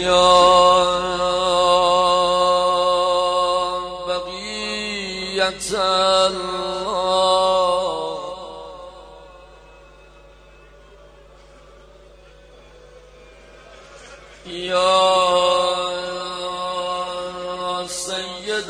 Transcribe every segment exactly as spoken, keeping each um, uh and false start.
یا بقیت الله یا سید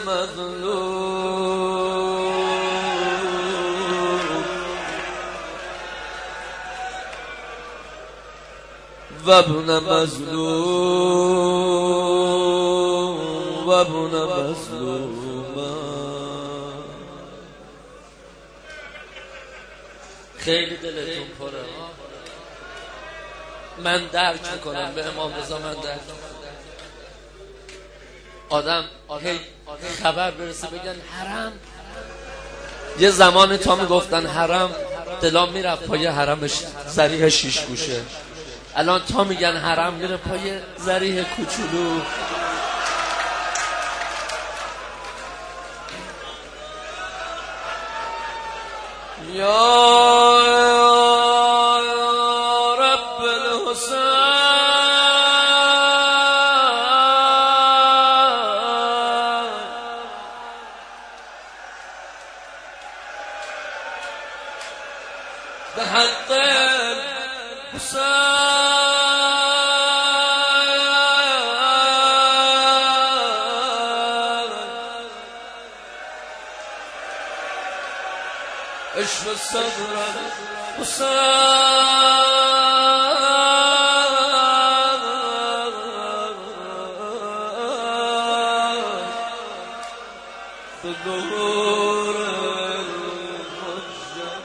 المظلوم و ابن مظلوم و ابن مظلوم. خیلی دلتون پره. من درک میکنم، به امام رضا من درک آدم هی خبر برسه بگن حرم. یه زمان تا میگفتن حرم دلام میرفت پای حرمش زریح شیش گوشه، الان تا میگن حرم میره پای زریح کوچولو. یا رب الحسین به حق الحسین اشف صدر حسین به ظهور الحجة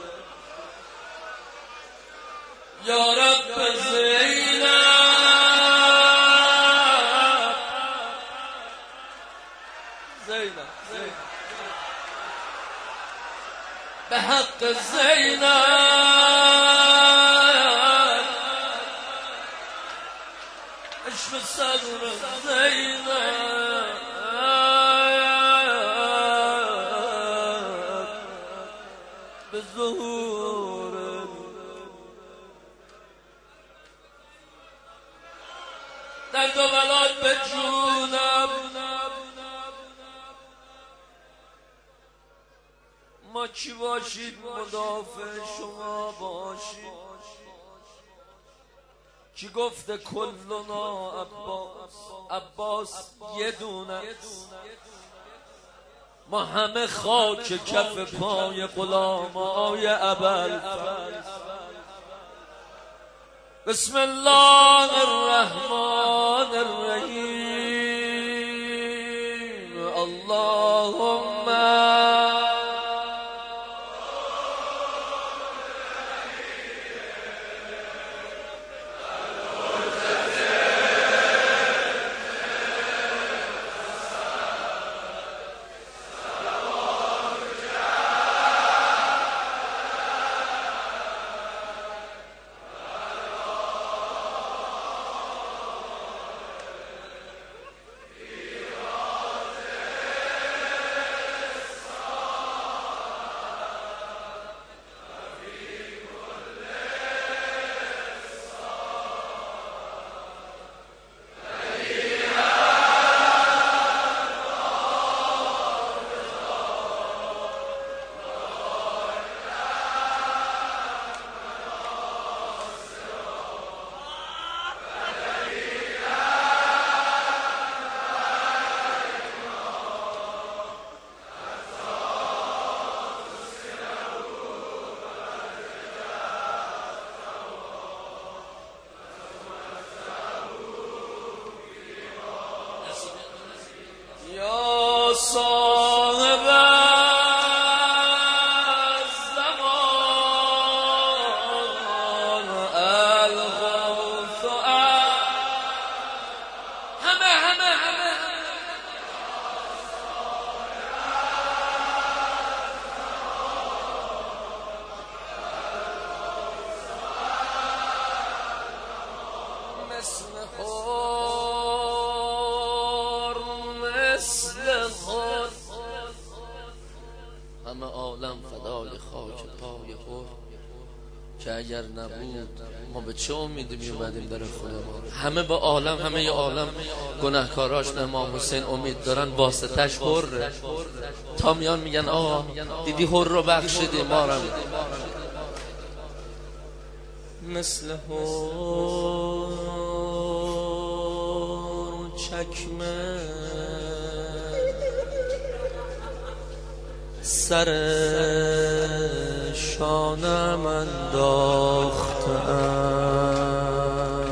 یا رب زینب زینب به حق زینب اشف صدر زینب به ظهور در دو بلاد به جونم ما چی باشید مدافع شما باشید. کی گفته کلنا عباس؟ عباس یه دونه، ما همه خاک کف پای غلامای ابوالفضل. بسم الله الرحمن الرحیم. اللهم صاحب الزمان الغوث همه همه همه مثل خور مثل خور همه عالم فدای خاک پای خور. که اگر نبود ما به چه امیدی میومدیم در خودمون. همه با عالم، همه ی عالم گناهکاراش به امام حسین امید دارن، واسطش حره. تا میان میگن آقا دیدی حر رو بخشیدی، ما رو مثل حر چکمه سر شانم انداختم.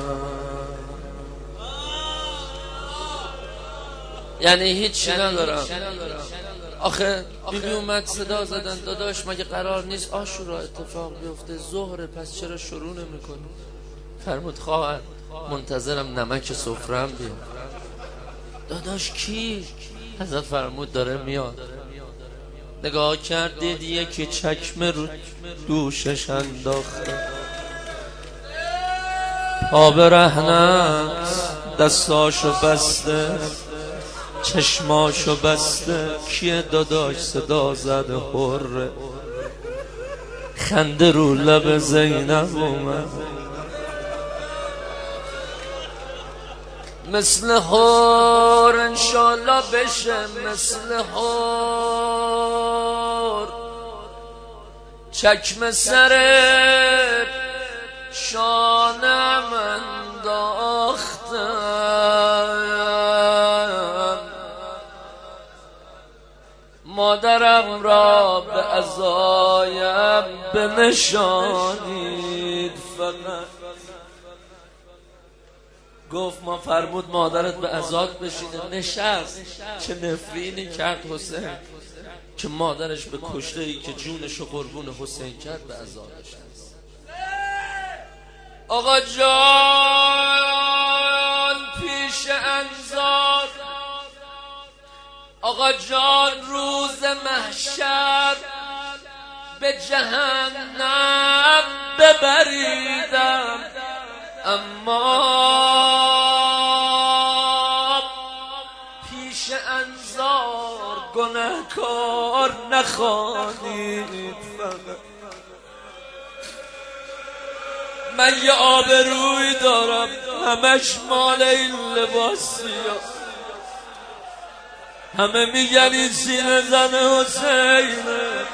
یعنی هیچی ندارم. آخه بیبی اومد صدا زدن داداش مگه قرار نیست عاشورا اتفاق بیفته؟ ظهره، پس چرا شروع نمی‌کنی؟ فرمود خواهر منتظرم نمک سفره‌ام بیاد. داداش کی؟ حضرت فرمود داره میاد. نگاه کردید یکی چکمه رو دوشش انداخته، پا برهنت دستاشو بسته، چشماشو بسته. کیه داداش؟ صدا زده حره. خنده رو لب زینب اومد، مثل حور انشالله بشه، مثل حور چکمه سر شانم انداختم. مادرم را به عزایم بنشانید فقط. گفت ما فرمود مادرت به عزات بشینه. نشست. چه نفرینی کرد حسین که مادرش به کشته ای که جونشو قربون حسین کرد به عزا نشست. آقا جان پیش انظار، آقا جان روز محشر به جهنم ببریدم، اما پیش انظار گناهکار نخوانید فقط. من یه آبرویی دارم همش مال این لباسیا، همه میگن این سینه زن حسینه.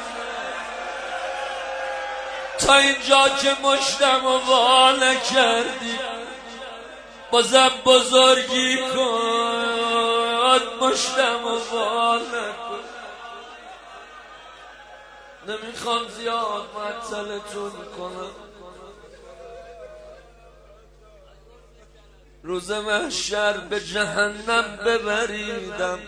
تا اینجا که مشتم و وا نکردی بازم بزرگی کن، مشتم و وا نکن. نمیخوام زیاد معطلتون کنم. روز محشر به جهنم ببریدم،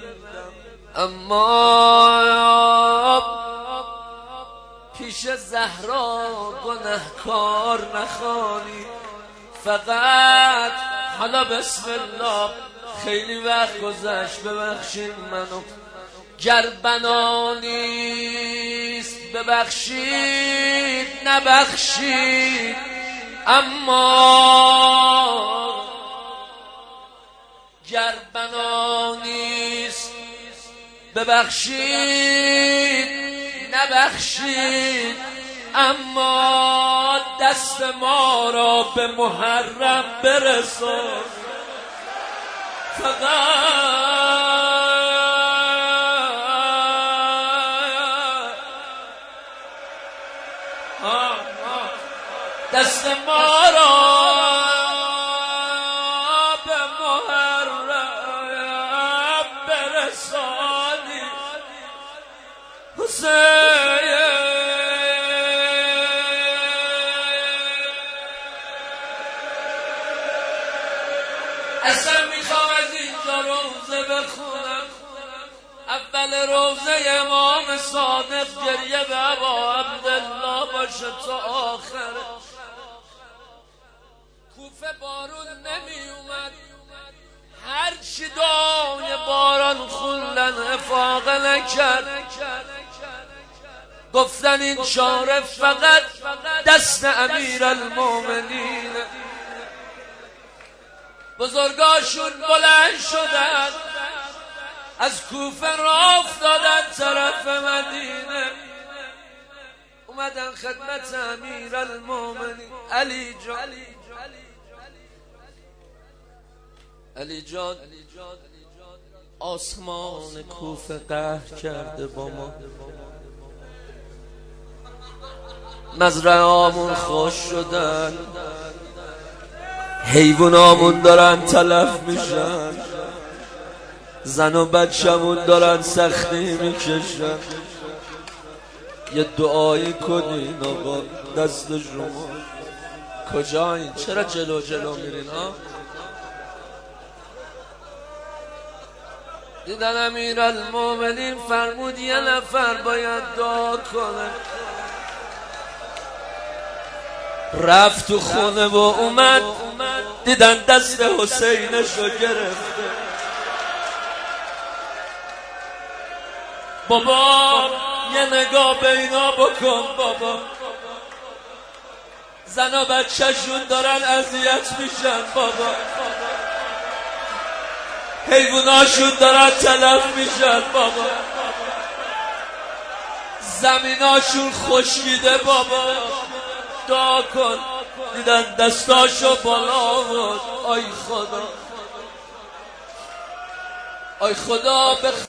اما پیش زهرا گناهکار نخوانی فقط. حالا بسم الله، خیلی وقت گذشت ببخشید منو، گر بنا نیست ببخشید نبخشید، اما گر بنا نیست ببخشید نبخشید، اما دست ما را به محرم برسان فقط. دست ما را به محرم برسانی حسین. اصلا میخوام از اینجا روزه بخونم، اول روزه امام صادق گریه به ابا عبدالله باشه تا آخر. کوفه بارون نمی اومد، هر چی دعای باران خوندن افاقه نکرد. گفتن این چاره فقط دست امیر المومنین. بزرگاشون بلند شدن از کوفه راه افتادن طرف مدینه. اومدن خدمت امیرالمومنین علی جان. علی جان آسمان کوفه قهر کرده با ما، مزرعه‌هامون خوش شدن، حیوانامون دارن تلف میشن، زن و بچه‌مون دارن سختی میکشن. یه دعایی کنین آقا دست شما. کجایین؟ چرا جلو جلو میرین ها؟ دیدن امیرالمومنین فرمود یه نفر باید دعا کنه. رفت تو خونه و اومد، دیدن دست حسینشو گرفته. بابا یه نگاه به اینا بکن بابا، زن و بچه شون دارن اذیت میشن بابا، حیواناشون دارن تلف میشن بابا، زمیناشون خشکیده بابا، دعا کن. دیدن دستاشو بالا بود. آی خدا، آی خدا